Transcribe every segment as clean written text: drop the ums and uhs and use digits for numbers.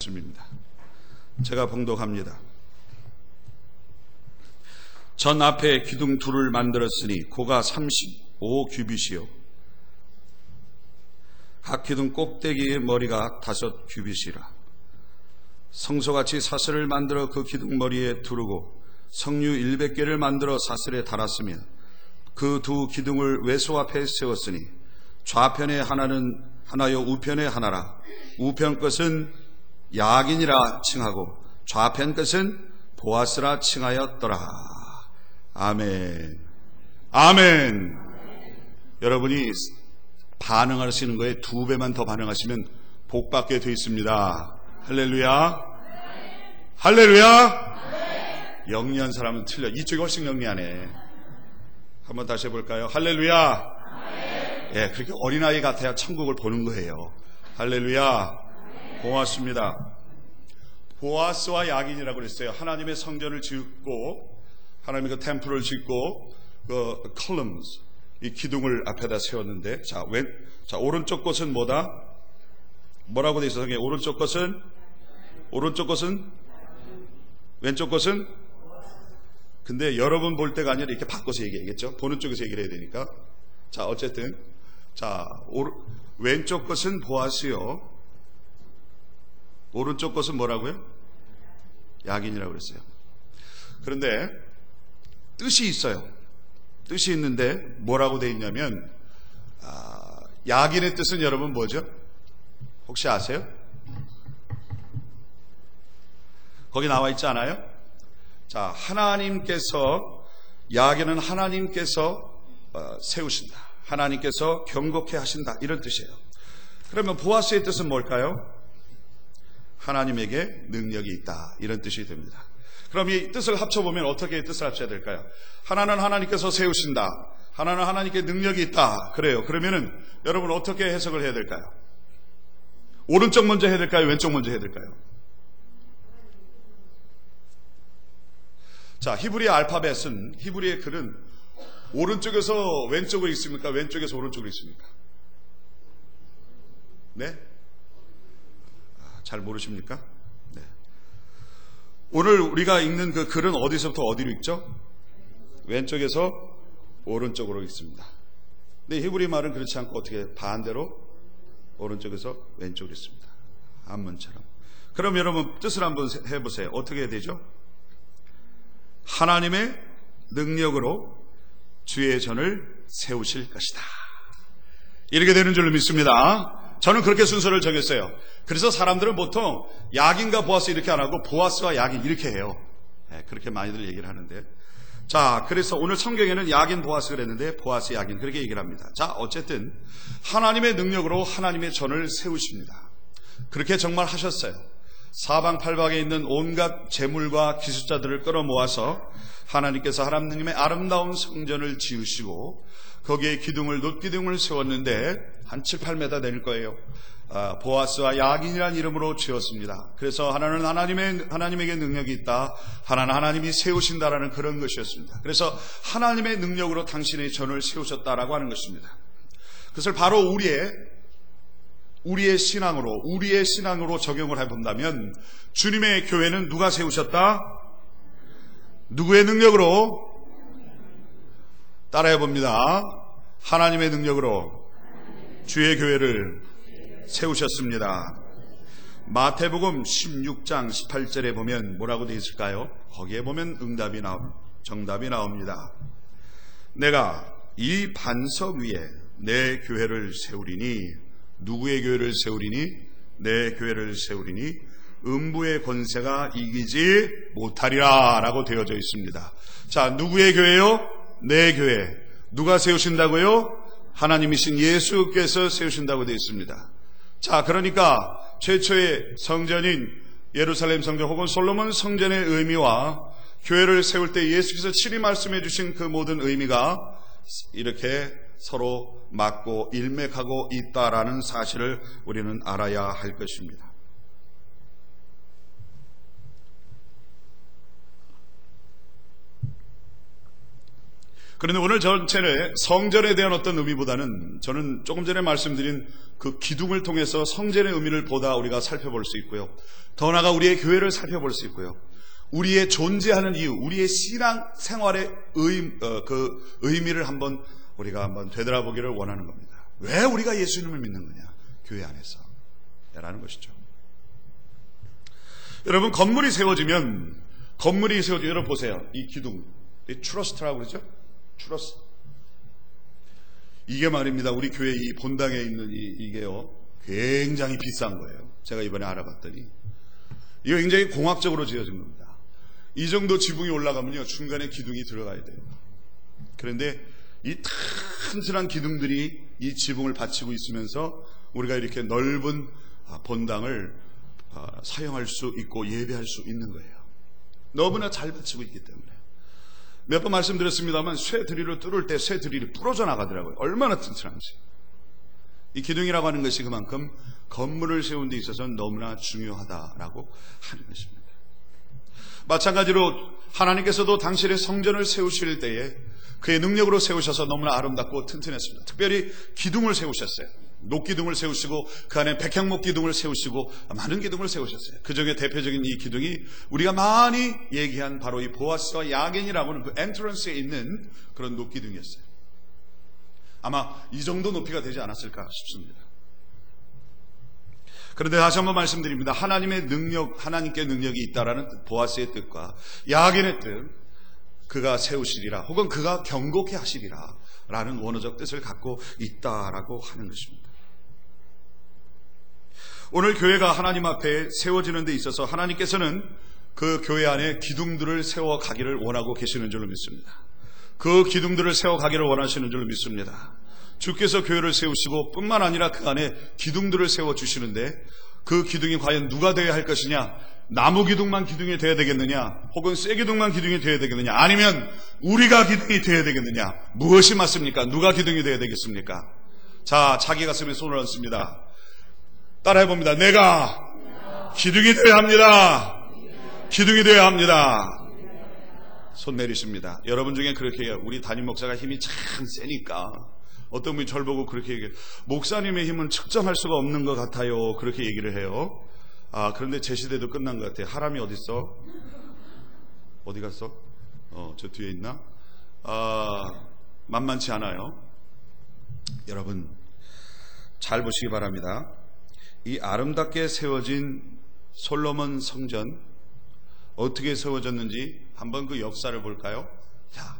말씀입니다. 제가 봉독합니다. 전 앞에 기둥 둘을 만들었으니 고가 35규빗이요 각 기둥 꼭대기의 머리가 5규빗이라. 성소같이 사슬을 만들어 그 기둥 머리에 두르고 성류 100개를 만들어 사슬에 달았으며 그 두 기둥을 외소 앞에 세웠으니 좌편에 하나요 우편에 하나라. 우편 것은 야긴이라 칭하고 좌편 것은 보아스라 칭하였더라. 아멘. 아멘. 여러분이 반응하시는 거에 2배만 더 반응하시면 복받게 되어 있습니다. 할렐루야. 할렐루야. 영리한 사람은 틀려. 이쪽이 훨씬 영리하네. 한번 다시 해볼까요? 할렐루야. 예, 그렇게 어린아이 같아야 천국을 보는 거예요. 할렐루야. 고맙습니다. 보아스와 야긴이라고 그랬어요. 하나님의 성전을 짓고 하나님의 그 템플을 짓고 그 columns, 이 기둥을 앞에다 세웠는데, 자 오른쪽 것은 뭐다? 뭐라고 돼 있어요? 오른쪽 것은 왼쪽 것은? 근데 여러분 볼 때가 아니라 이렇게 바꿔서 얘기하겠죠? 보는 쪽에서 얘기를 해야 되니까. 자, 어쨌든 왼쪽 것은 보아스요, 오른쪽 것은 뭐라고요? 야긴이라고 그랬어요. 그런데 뜻이 있어요. 뜻이 있는데 뭐라고 되어 있냐면 야긴의 뜻은 여러분 뭐죠? 혹시 아세요? 거기 나와 있지 않아요? 자, 하나님께서, 야긴은 하나님께서 세우신다, 하나님께서 경고케 하신다, 이런 뜻이에요. 그러면 보아스의 뜻은 뭘까요? 하나님에게 능력이 있다, 이런 뜻이 됩니다. 그럼 이 뜻을 합쳐보면 어떻게 뜻을 합쳐야 될까요? 하나는 하나님께서 세우신다, 하나는 하나님께 능력이 있다. 그래요. 그러면은 여러분 어떻게 해석을 해야 될까요? 오른쪽 먼저 해야 될까요? 왼쪽 먼저 해야 될까요? 자, 히브리 알파벳은, 히브리의 글은 오른쪽에서 왼쪽으로 있습니까? 왼쪽에서 오른쪽으로 있습니까? 네? 잘 모르십니까? 네. 오늘 우리가 읽는 그 글은 어디서부터 어디로 읽죠? 왼쪽에서 오른쪽으로 읽습니다. 근데 히브리 말은 그렇지 않고 어떻게 반대로 오른쪽에서 왼쪽으로 읽습니다. 한문처럼. 그럼 여러분 뜻을 한번 해보세요. 어떻게 해야 되죠? 하나님의 능력으로 주의 전을 세우실 것이다, 이렇게 되는 줄로 믿습니다. 저는 그렇게 순서를 정했어요. 그래서 사람들은 보통 야긴과 보아스 이렇게 안 하고 보아스와 야긴 이렇게 해요. 네, 그렇게 많이들 얘기를 하는데, 자, 그래서 오늘 성경에는 야긴 보아스 그랬는데 보아스 야긴 그렇게 얘기를 합니다. 자, 어쨌든 하나님의 능력으로 하나님의 전을 세우십니다. 그렇게 정말 하셨어요. 사방팔방에 있는 온갖 재물과 기술자들을 끌어모아서 하나님께서 하나님의 아름다운 성전을 지으시고 거기에 기둥을, 놋기둥을 세웠는데 한 7, 8m 될 거예요. 보아스와 야긴이라는 이름으로 지었습니다. 그래서 하나는 하나님에게 능력이 있다, 하나는 하나님이 세우신다라는 그런 것이었습니다. 그래서 하나님의 능력으로 당신의 전을 세우셨다라고 하는 것입니다. 그것을 바로 우리의 신앙으로 적용을 해본다면, 주님의 교회는 누가 세우셨다? 누구의 능력으로? 따라해봅니다. 하나님의 능력으로 주의 교회를 세우셨습니다. 마태복음 16장 18절에 보면 뭐라고 되어 있을까요? 거기에 보면 정답이 나옵니다. 내가 이 반석 위에 내 교회를 세우리니, 누구의 교회를 세우리니? 내 교회를 세우리니 음부의 권세가 이기지 못하리라 라고 되어져 있습니다. 자, 누구의 교회요? 내 교회. 누가 세우신다고요? 하나님이신 예수께서 세우신다고 되어 있습니다. 자, 그러니까 최초의 성전인 예루살렘 성전 혹은 솔로몬 성전의 의미와 교회를 세울 때 예수께서 친히 말씀해 주신 그 모든 의미가 이렇게 서로 맞고 일맥하고 있다라는 사실을 우리는 알아야 할 것입니다. 그런데 오늘 전체는 성전에 대한 어떤 의미보다는 저는 조금 전에 말씀드린 그 기둥을 통해서 성전의 의미를 보다 우리가 살펴볼 수 있고요. 더 나아가 우리의 교회를 살펴볼 수 있고요. 우리의 존재하는 이유, 우리의 신앙 생활의 의미를 우리가 한번 되돌아보기를 원하는 겁니다. 왜 우리가 예수님을 믿는 거냐? 교회 안에서. 라는 것이죠. 여러분, 건물이 세워지면 여러분 보세요. 이 기둥, 이 트러스트라고 그러죠? 트러스트. 이게 말입니다. 우리 교회 이 본당에 있는 이게요, 굉장히 비싼 거예요. 제가 이번에 알아봤더니. 이거 굉장히 공학적으로 지어진 겁니다. 이 정도 지붕이 올라가면요, 중간에 기둥이 들어가야 돼요. 그런데 이 튼튼한 기둥들이 이 지붕을 받치고 있으면서 우리가 이렇게 넓은 본당을 사용할 수 있고 예배할 수 있는 거예요. 너무나 잘 받치고 있기 때문에. 몇 번 말씀드렸습니다만 쇠 드릴을 뚫을 때 쇠 드릴이 부러져 나가더라고요. 얼마나 튼튼한지. 이 기둥이라고 하는 것이 그만큼 건물을 세우는 데 있어서는 너무나 중요하다라고 하는 것입니다. 마찬가지로 하나님께서도 당신의 성전을 세우실 때에 그의 능력으로 세우셔서 너무나 아름답고 튼튼했습니다. 특별히 기둥을 세우셨어요. 녹기둥을 세우시고 그 안에 백향목 기둥을 세우시고 많은 기둥을 세우셨어요. 그 중에 대표적인 이 기둥이 우리가 많이 얘기한 바로 이 보아스와 야겐이라고 하는 그 엔트런스에 있는 그런 녹기둥이었어요. 아마 이 정도 높이가 되지 않았을까 싶습니다. 그런데 다시 한번 말씀드립니다. 하나님께 능력이 있다라는 보아스의 뜻과 야겐의 뜻, 그가 세우시리라 혹은 그가 경고케 하시리라 라는 원어적 뜻을 갖고 있다라고 하는 것입니다. 오늘 교회가 하나님 앞에 세워지는 데 있어서 하나님께서는 그 교회 안에 기둥들을 세워가기를 원하고 계시는 줄로 믿습니다. 그 기둥들을 세워가기를 원하시는 줄로 믿습니다. 주께서 교회를 세우시고 뿐만 아니라 그 안에 기둥들을 세워주시는데 그 기둥이 과연 누가 되어야 할 것이냐? 나무 기둥만 기둥이 되어야 되겠느냐? 혹은 쇠 기둥만 기둥이 되어야 되겠느냐? 아니면 우리가 기둥이 되어야 되겠느냐? 무엇이 맞습니까? 누가 기둥이 되어야 되겠습니까? 자, 자기 가슴에 손을 얹습니다. 따라해봅니다. 내가 기둥이 되어야 합니다. 기둥이 되어야 합니다. 손 내리십니다. 여러분 중에 그렇게 해요. 우리 담임 목사가 힘이 참 세니까 어떤 분이 저를 보고 그렇게 얘기해요. 목사님의 힘은 측정할 수가 없는 것 같아요. 그렇게 얘기를 해요. 그런데 제 시대도 끝난 것 같아요. 하람이 어디 있어? 어디 갔어? 저 뒤에 있나? 만만치 않아요. 여러분 잘 보시기 바랍니다. 이 아름답게 세워진 솔로몬 성전 어떻게 세워졌는지 한번 그 역사를 볼까요? 자,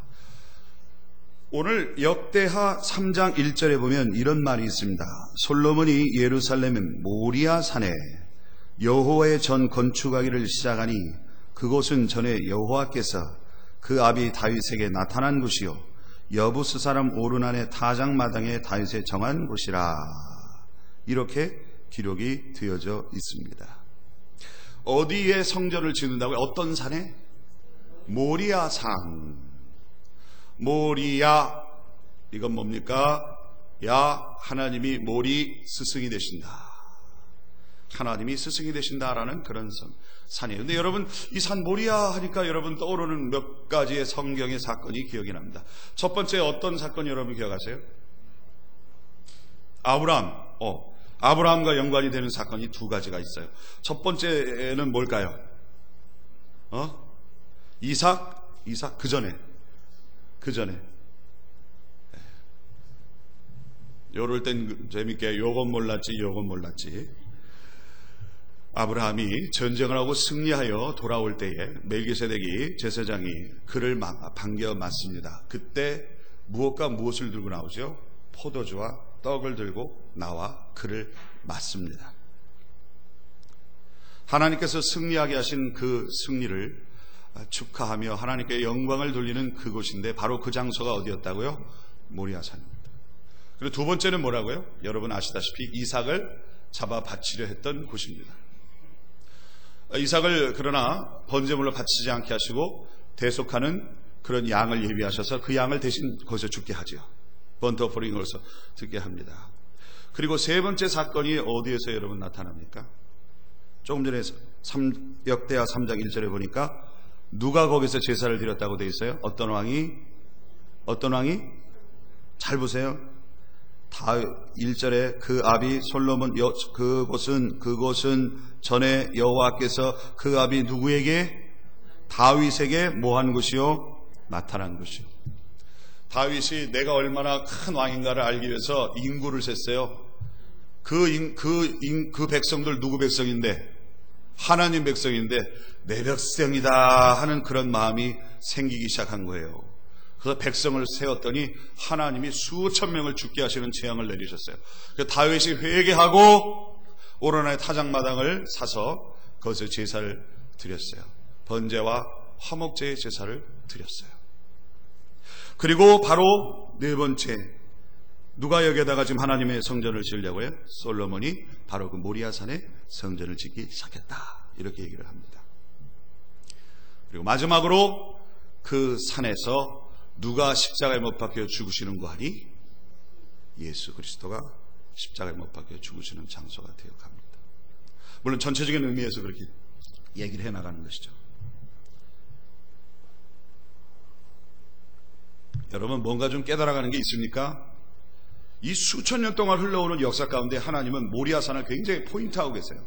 오늘 역대하 3장 1절에 보면 이런 말이 있습니다. 솔로몬이 예루살렘 모리아 산에 여호와의 전 건축하기를 시작하니 그곳은 전에 여호와께서 그 아비 다윗에게 나타난 곳이요 여부스 사람 오르난의 타작마당에 다윗에 정한 곳이라. 이렇게 기록이 되어져 있습니다. 어디에 성전을 짓는다고요? 어떤 산에? 모리아 산. 모리아, 이건 뭡니까? 하나님이 모리 스승이 되신다. 하나님이 스승이 되신다라는 그런 산이에요. 근데 여러분, 이 산 모리아 하니까 여러분 떠오르는 몇 가지의 성경의 사건이 기억이 납니다. 첫 번째 어떤 사건 여러분 기억하세요? 아브라함과 연관이 되는 사건이 두 가지가 있어요. 첫 번째는 뭘까요? 이삭 그 전에 요럴 땐 재밌게 요건 몰랐지. 아브라함이 전쟁을 하고 승리하여 돌아올 때에 멜기세덱이 제사장이 그를 반겨 맞습니다. 그때 무엇을 들고 나오죠? 포도주와 떡을 들고 나와 그를 맞습니다. 하나님께서 승리하게 하신 그 승리를 축하하며 하나님께 영광을 돌리는 그곳인데 바로 그 장소가 어디였다고요? 모리아산입니다. 그리고 두 번째는 뭐라고요? 여러분 아시다시피 이삭을 잡아 바치려 했던 곳입니다. 이삭을 그러나 번제물로 바치지 않게 하시고 대속하는 그런 양을 예비하셔서 그 양을 대신 거기서 죽게 하죠. 번트 오퍼링으로서 듣게 합니다. 그리고 세 번째 사건이 어디에서 여러분 나타납니까? 조금 전에 역대하 3장 1절에 보니까 누가 거기서 제사를 드렸다고 되어 있어요? 어떤 왕이? 어떤 왕이? 잘 보세요. 1절에 그 아비 솔로몬 그곳은 전에 여호와께서 그 아비 누구에게? 다윗에게 뭐한 것이요? 나타난 것이요. 다윗이 내가 얼마나 큰 왕인가를 알기 위해서 인구를 셌어요. 그 백성들 누구 백성인데? 하나님 백성인데 내 백성이다 하는 그런 마음이 생기기 시작한 거예요. 그래서 백성을 세웠더니 하나님이 수천 명을 죽게 하시는 재앙을 내리셨어요. 그래서 다윗이 회개하고 오로나의 타작마당을 사서 거기서 제사를 드렸어요. 번제와 화목제의 제사를 드렸어요. 그리고 바로 네 번째, 누가 여기에다가 지금 하나님의 성전을 지으려고요? 솔로몬이 바로 그 모리아산에 성전을 짓기 시작했다, 이렇게 얘기를 합니다. 그리고 마지막으로 그 산에서 누가 십자가에 못 박혀 죽으시는 거 아니? 예수 그리스도가 십자가에 못 박혀 죽으시는 장소가 되어갑니다. 물론 전체적인 의미에서 그렇게 얘기를 해나가는 것이죠. 여러분, 뭔가 좀 깨달아가는 게 있습니까? 이 수천 년 동안 흘러오는 역사 가운데 하나님은 모리아산을 굉장히 포인트하고 계세요.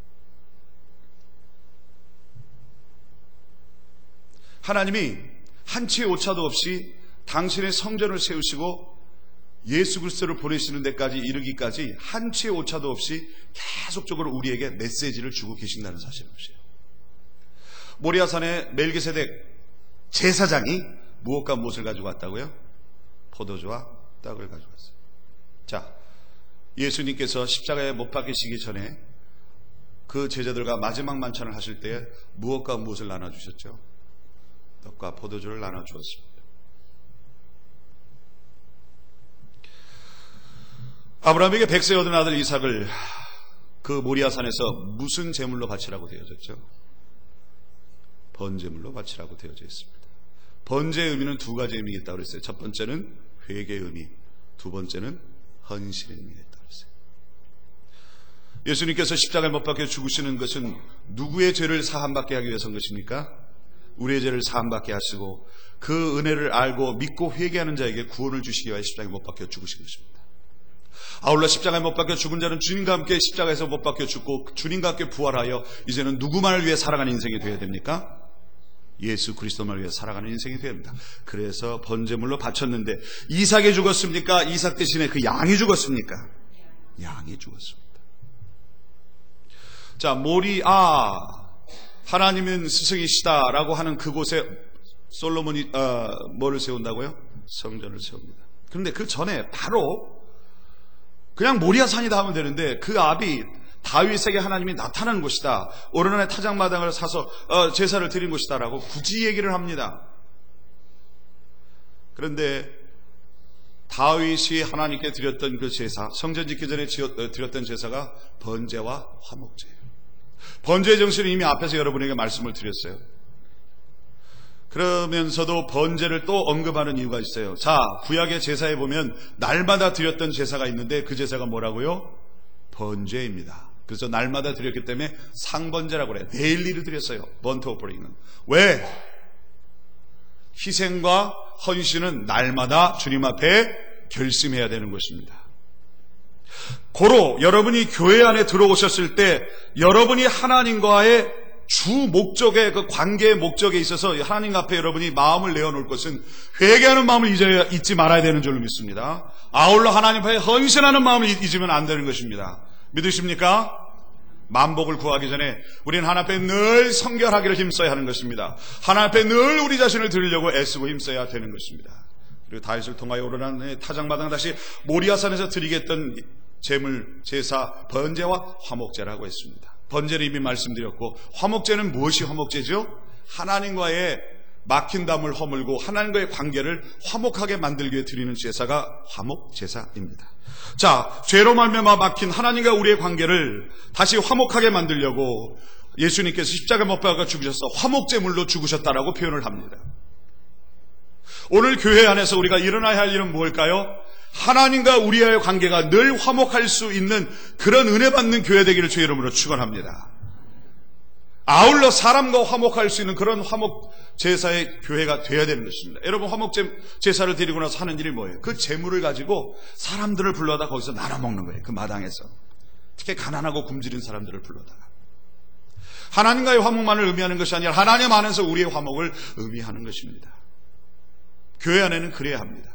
하나님이 한치의 오차도 없이 당신의 성전을 세우시고 예수 그리스도를 보내시는 데까지 이르기까지 한치의 오차도 없이 계속적으로 우리에게 메시지를 주고 계신다는 사실이에요. 모리아산의 멜기세덱 제사장이 무엇과 무엇을 가지고 왔다고요? 포도주와 떡을 가지고 왔어요. 자, 예수님께서 십자가에 못 박히시기 전에 그 제자들과 마지막 만찬을 하실 때 무엇과 무엇을 나눠주셨죠? 떡과 포도주를 나눠주었습니다. 아브라함에게 100세 얻은 아들 이삭을 그 모리아산에서 무슨 제물로 바치라고 되어졌죠? 번제물로 바치라고 되어져 있습니다. 번제의 의미는 두 가지 의미가 있다고 그랬어요. 첫 번째는 회개의 의미, 두 번째는 헌신의 의미가 있다고 그랬어요. 예수님께서 십자가에 못 박혀 죽으시는 것은 누구의 죄를 사함받게 하기 위해서인 것입니까? 우리의 죄를 사함받게 하시고 그 은혜를 알고 믿고 회개하는 자에게 구원을 주시기 위해 십자가에 못 박혀 죽으신 것입니다. 아울러 십자가에 못 박혀 죽은 자는 주님과 함께 십자가에서 못 박혀 죽고 주님과 함께 부활하여 이제는 누구만을 위해 살아가는 인생이 되어야 됩니까? 예수 그리스도만을 위해 살아가는 인생이 되어야 됩니다. 그래서 번제물로 바쳤는데 이삭이 죽었습니까? 이삭 대신에 그 양이 죽었습니까? 양이 죽었습니다. 자, 하나님은 스승이시다라고 하는 그곳에 솔로몬이 뭐를 세운다고요? 성전을 세웁니다. 그런데 그 전에 바로 그냥 모리아산이다 하면 되는데 그 앞이 다윗에게 하나님이 나타난 곳이다, 오르난의 타작마당을 사서 제사를 드린 곳이다 라고 굳이 얘기를 합니다. 그런데 다윗이 하나님께 드렸던 그 제사, 성전 짓기 전에 드렸던 제사가 번제와 화목제예요. 번제의 정신은 이미 앞에서 여러분에게 말씀을 드렸어요. 그러면서도 번제를 또 언급하는 이유가 있어요. 자, 구약의 제사에 보면 날마다 드렸던 제사가 있는데 그 제사가 뭐라고요? 번제입니다. 그래서 날마다 드렸기 때문에 상번제라고 그래요. 데일리를 드렸어요. 번트 오퍼링은. 왜? 희생과 헌신은 날마다 주님 앞에 결심해야 되는 것입니다. 고로 여러분이 교회 안에 들어오셨을 때 여러분이 하나님과의 주 목적의 그 관계의 목적에 있어서 하나님 앞에 여러분이 마음을 내어놓을 것은 회개하는 마음을 잊지 말아야 되는 줄로 믿습니다. 아울러 하나님 앞에 헌신하는 마음을 잊으면 안 되는 것입니다. 믿으십니까? 만복을 구하기 전에 우리는 하나님 앞에 늘 성결하기를 힘써야 하는 것입니다. 하나님 앞에 늘 우리 자신을 드리려고 애쓰고 힘써야 되는 것입니다. 그리고 다윗을 통하여 오르난 타작마당 다시 모리아산에서 드리겠던 제물, 제사, 번제와 화목제라고 했습니다. 번제는 이미 말씀드렸고 화목제는 무엇이 화목제죠? 하나님과의 막힌 담을 허물고 하나님과의 관계를 화목하게 만들기 위해 드리는 제사가 화목제사입니다. 자, 죄로 말미암아 막힌 하나님과 우리의 관계를 다시 화목하게 만들려고 예수님께서 십자가에 못 박아 죽으셔서 화목제물로 죽으셨다라고 표현을 합니다. 오늘 교회 안에서 우리가 일어나야 할 일은 무엇일까요? 하나님과 우리와의 관계가 늘 화목할 수 있는 그런 은혜 받는 교회 되기를 주의 이름으로 축원합니다. 아울러 사람과 화목할 수 있는 그런 화목 제사의 교회가 되어야 되는 것입니다. 여러분, 화목 제사를 드리고 나서 하는 일이 뭐예요? 그 제물을 가지고 사람들을 불러다 거기서 나눠 먹는 거예요. 그 마당에서. 특히 가난하고 굶주린 사람들을 불러다가. 하나님과의 화목만을 의미하는 것이 아니라 하나님 안에서 우리의 화목을 의미하는 것입니다. 교회 안에는 그래야 합니다.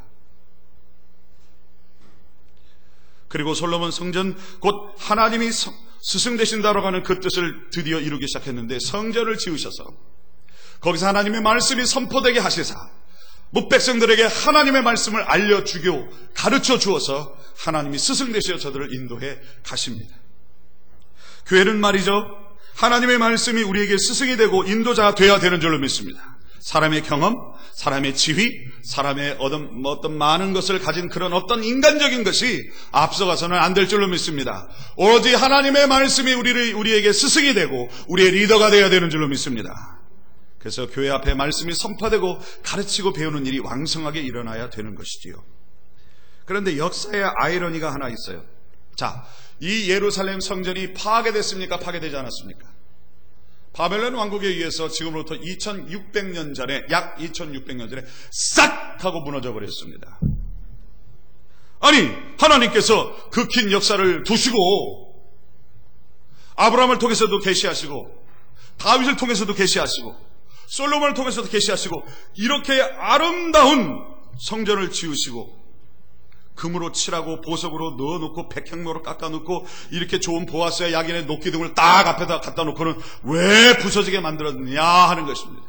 그리고 솔로몬 성전, 곧 하나님이 스승 되신다라고 하는 그 뜻을 드디어 이루기 시작했는데, 성전을 지으셔서 거기서 하나님의 말씀이 선포되게 하시사 백성들에게 하나님의 말씀을 알려주고 가르쳐 주어서 하나님이 스승 되시어 저들을 인도해 가십니다. 교회는 말이죠, 하나님의 말씀이 우리에게 스승이 되고 인도자가 되어야 되는 줄로 믿습니다. 사람의 경험, 사람의 지휘, 사람의 어떤 많은 것을 가진 그런 어떤 인간적인 것이 앞서가서는 안 될 줄로 믿습니다. 오로지 하나님의 말씀이 우리에게 스승이 되고 우리의 리더가 되어야 되는 줄로 믿습니다. 그래서 교회 앞에 말씀이 선포되고 가르치고 배우는 일이 왕성하게 일어나야 되는 것이지요. 그런데 역사의 아이러니가 하나 있어요. 자, 이 예루살렘 성전이 파괴됐습니까? 파괴되지 않았습니까? 바벨론 왕국에 의해서 지금으로부터 2600년 전에, 약 2600년 전에 싹 하고 무너져 버렸습니다. 아니, 하나님께서 그 긴 역사를 두시고 아브라함을 통해서도 계시하시고 다윗을 통해서도 계시하시고 솔로몬을 통해서도 계시하시고 이렇게 아름다운 성전을 지으시고 금으로 칠하고 보석으로 넣어놓고 백향로로 깎아놓고 이렇게 좋은 보아스와 야긴의 녹기둥을 딱 앞에다 갖다 놓고는 왜 부서지게 만들었느냐 하는 것입니다.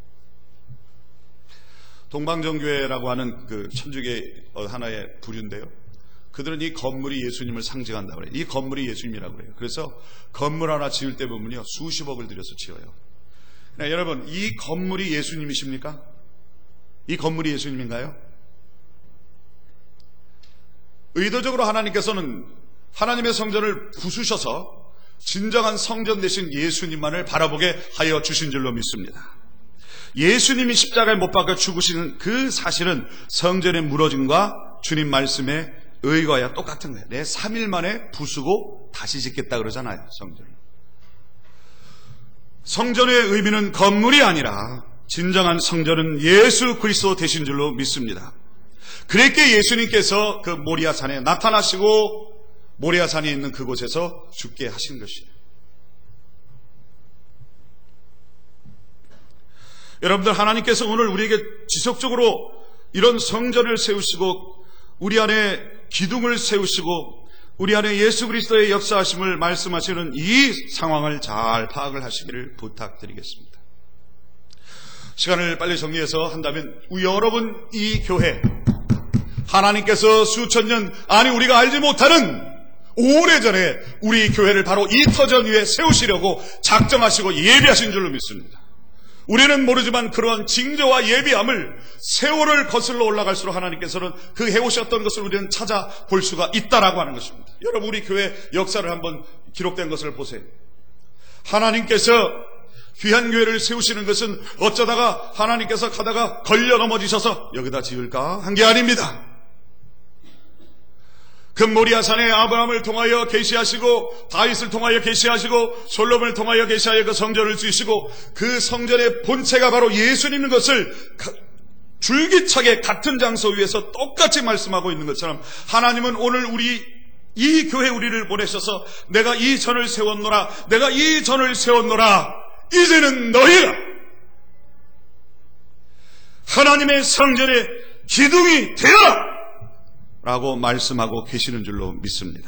동방정교회라고 하는 그 천주교 하나의 부류인데요, 그들은 이 건물이 예수님을 상징한다고 그래요. 이 건물이 예수님이라고 그래요. 그래서 건물 하나 지을 때 보면요, 수십억을 들여서 지어요. 여러분, 이 건물이 예수님이십니까? 이 건물이 예수님인가요? 의도적으로 하나님께서는 하나님의 성전을 부수셔서 진정한 성전 되신 예수님만을 바라보게 하여 주신 줄로 믿습니다. 예수님이 십자가에 못 박혀 죽으시는 그 사실은 성전의 무너짐과 주님 말씀에 의거야 똑같은 거예요. 내 3일 만에 부수고 다시 짓겠다 그러잖아요, 성전을. 성전의 의미는 건물이 아니라 진정한 성전은 예수 그리스도 되신 줄로 믿습니다. 그랬기에 예수님께서 그 모리아산에 나타나시고 모리아산이 있는 그곳에서 죽게 하신 것이에요. 여러분들, 하나님께서 오늘 우리에게 지속적으로 이런 성전을 세우시고 우리 안에 기둥을 세우시고 우리 안에 예수 그리스도의 역사하심을 말씀하시는 이 상황을 잘 파악을 하시기를 부탁드리겠습니다. 시간을 빨리 정리해서 한다면, 여러분, 이 교회 하나님께서 수천 년, 아니 우리가 알지 못하는 오래전에 우리 교회를 바로 이 터전 위에 세우시려고 작정하시고 예비하신 줄로 믿습니다. 우리는 모르지만 그러한 징조와 예비함을 세월을 거슬러 올라갈수록 하나님께서는 그 해오셨던 것을 우리는 찾아볼 수가 있다라고 하는 것입니다. 여러분, 우리 교회 역사를 한번 기록된 것을 보세요. 하나님께서 귀한 교회를 세우시는 것은 어쩌다가 하나님께서 가다가 걸려 넘어지셔서 여기다 지을까 한 게 아닙니다. 그 모리아산에 아브라함을 통하여 계시하시고 다윗을 통하여 계시하시고 솔로몬을 통하여 계시하여 그 성전을 지으시고 그 성전의 본체가 바로 예수님인 것을 줄기차게 같은 장소 위에서 똑같이 말씀하고 있는 것처럼, 하나님은 오늘 이 교회 우리를 보내셔서 내가 이 전을 세웠노라, 내가 이 전을 세웠노라, 이제는 너희가 하나님의 성전의 기둥이 되라 라고 말씀하고 계시는 줄로 믿습니다.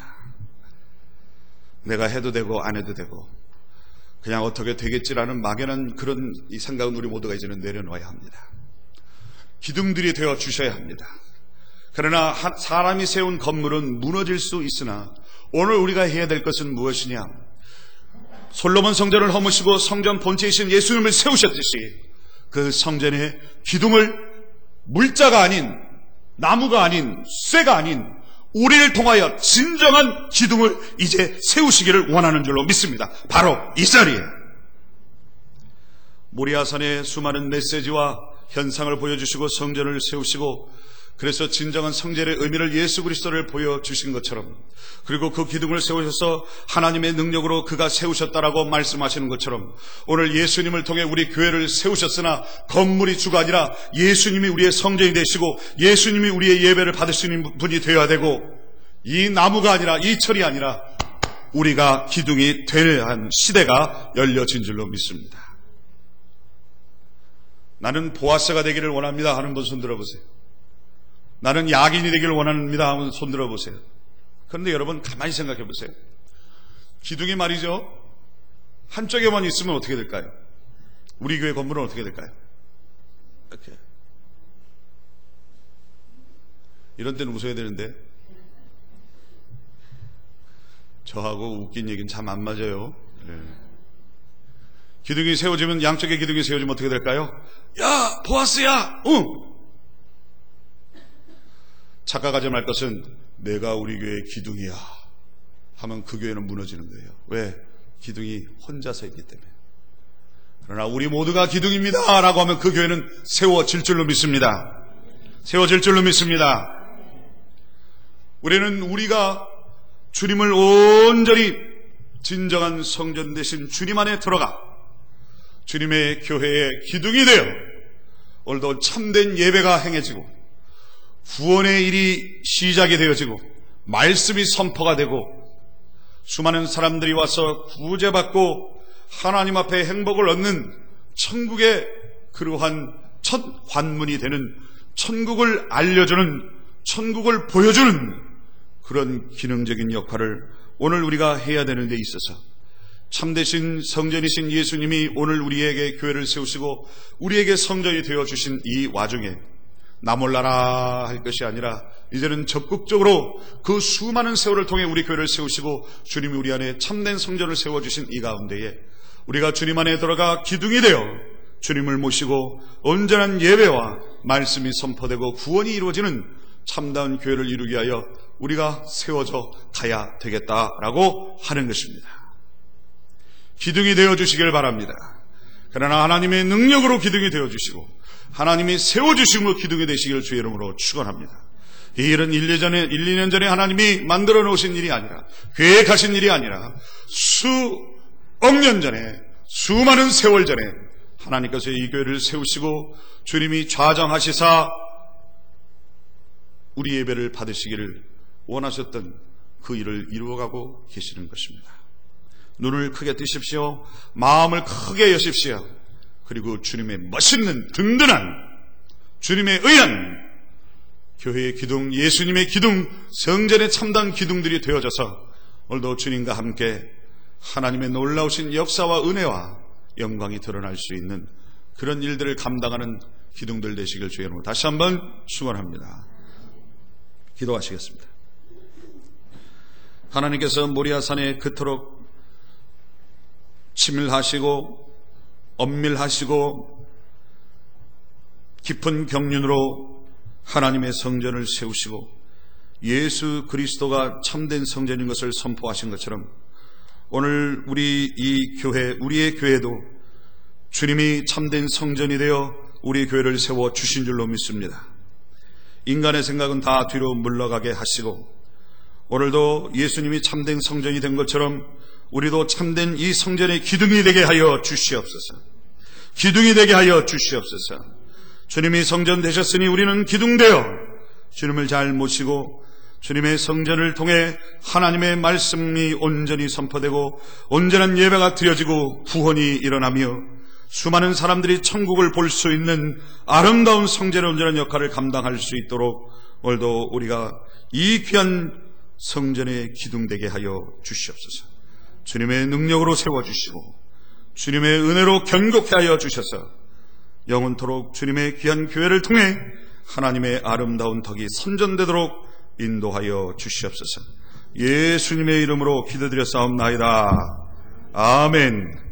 내가 해도 되고 안 해도 되고 그냥 어떻게 되겠지라는 막연한 그런 이 생각은 우리 모두가 이제는 내려놓아야 합니다. 기둥들이 되어 주셔야 합니다. 그러나 사람이 세운 건물은 무너질 수 있으나 오늘 우리가 해야 될 것은 무엇이냐? 솔로몬 성전을 허무시고 성전 본체이신 예수님을 세우셨듯이 그 성전의 기둥을 물자가 아닌, 나무가 아닌, 쇠가 아닌 우리를 통하여 진정한 기둥을 이제 세우시기를 원하는 줄로 믿습니다. 바로 이 자리에 모리아산의 수많은 메시지와 현상을 보여주시고 성전을 세우시고 그래서 진정한 성전의 의미를 예수 그리스도를 보여주신 것처럼, 그리고 그 기둥을 세우셔서 하나님의 능력으로 그가 세우셨다라고 말씀하시는 것처럼, 오늘 예수님을 통해 우리 교회를 세우셨으나 건물이 주가 아니라 예수님이 우리의 성전이 되시고 예수님이 우리의 예배를 받을 수 있는 분이 되어야 되고, 이 나무가 아니라, 이 철이 아니라 우리가 기둥이 되어야 하는 시대가 열려진 줄로 믿습니다. 나는 보아스가 되기를 원합니다 하는 분 손 들어보세요. 나는 야긴이 되기를 원합니다 하면 손 들어보세요. 그런데 여러분 가만히 생각해 보세요. 기둥이 말이죠, 한쪽에만 있으면 어떻게 될까요? 우리 교회 건물은 어떻게 될까요? 이렇게. 이런 때는 웃어야 되는데 저하고 웃긴 얘기는 참 안 맞아요. 네. 기둥이 세워지면, 양쪽에 기둥이 세워지면 어떻게 될까요? 야, 보아스야! 응! 착각하지 말 것은 내가 우리 교회의 기둥이야 하면 그 교회는 무너지는 거예요. 왜? 기둥이 혼자서 있기 때문에. 그러나 우리 모두가 기둥입니다 라고 하면 그 교회는 세워질 줄로 믿습니다. 세워질 줄로 믿습니다. 우리는 우리가 주님을 온전히 진정한 성전 대신 주님 안에 들어가 주님의 교회의 기둥이 되어 오늘도 참된 예배가 행해지고 구원의 일이 시작이 되어지고 말씀이 선포가 되고 수많은 사람들이 와서 구제받고 하나님 앞에 행복을 얻는 천국의 그러한 첫 관문이 되는, 천국을 알려주는, 천국을 보여주는 그런 기능적인 역할을 오늘 우리가 해야 되는 데 있어서 참되신 성전이신 예수님이 오늘 우리에게 교회를 세우시고 우리에게 성전이 되어주신 이 와중에 나 몰라라 할 것이 아니라 이제는 적극적으로 그 수많은 세월을 통해 우리 교회를 세우시고 주님이 우리 안에 참된 성전을 세워주신 이 가운데에 우리가 주님 안에 들어가 기둥이 되어 주님을 모시고 온전한 예배와 말씀이 선포되고 구원이 이루어지는 참다운 교회를 이루기 위하여 우리가 세워져 가야 되겠다라고 하는 것입니다. 기둥이 되어주시길 바랍니다. 그러나 하나님의 능력으로 기둥이 되어주시고 하나님이 세워주심으로 기둥이 되시길 주의 이름으로 축원합니다. 이 일은 1, 2년 전에 하나님이 만들어 놓으신 일이 아니라, 계획하신 일이 아니라 수억 년 전에, 수많은 세월 전에 하나님께서 이 교회를 세우시고 주님이 좌정하시사 우리 예배를 받으시기를 원하셨던 그 일을 이루어가고 계시는 것입니다. 눈을 크게 뜨십시오. 마음을 크게 여십시오. 그리고 주님의 멋있는 든든한 주님의 의한 교회의 기둥, 예수님의 기둥, 성전의 참다운 기둥들이 되어져서 오늘도 주님과 함께 하나님의 놀라우신 역사와 은혜와 영광이 드러날 수 있는 그런 일들을 감당하는 기둥들 되시길 주의 이름으로 다시 한번 축원합니다. 기도하시겠습니다. 하나님께서 모리아산에 그토록 치밀하시고 엄밀하시고 깊은 경륜으로 하나님의 성전을 세우시고 예수 그리스도가 참된 성전인 것을 선포하신 것처럼 오늘 우리 이 교회, 우리의 교회도 주님이 참된 성전이 되어 우리 교회를 세워 주신 줄로 믿습니다. 인간의 생각은 다 뒤로 물러가게 하시고 오늘도 예수님이 참된 성전이 된 것처럼 우리도 참된 이 성전의 기둥이 되게 하여 주시옵소서. 기둥이 되게 하여 주시옵소서. 주님이 성전 되셨으니 우리는 기둥되어 주님을 잘 모시고 주님의 성전을 통해 하나님의 말씀이 온전히 선포되고 온전한 예배가 드려지고 구원이 일어나며 수많은 사람들이 천국을 볼 수 있는 아름다운 성전의 온전한 역할을 감당할 수 있도록 오늘도 우리가 이 귀한 성전의 기둥되게 하여 주시옵소서. 주님의 능력으로 세워주시고 주님의 은혜로 견고케 하여 주셔서 영원토록 주님의 귀한 교회를 통해 하나님의 아름다운 덕이 선전되도록 인도하여 주시옵소서. 예수님의 이름으로 기도드렸사옵나이다. 아멘.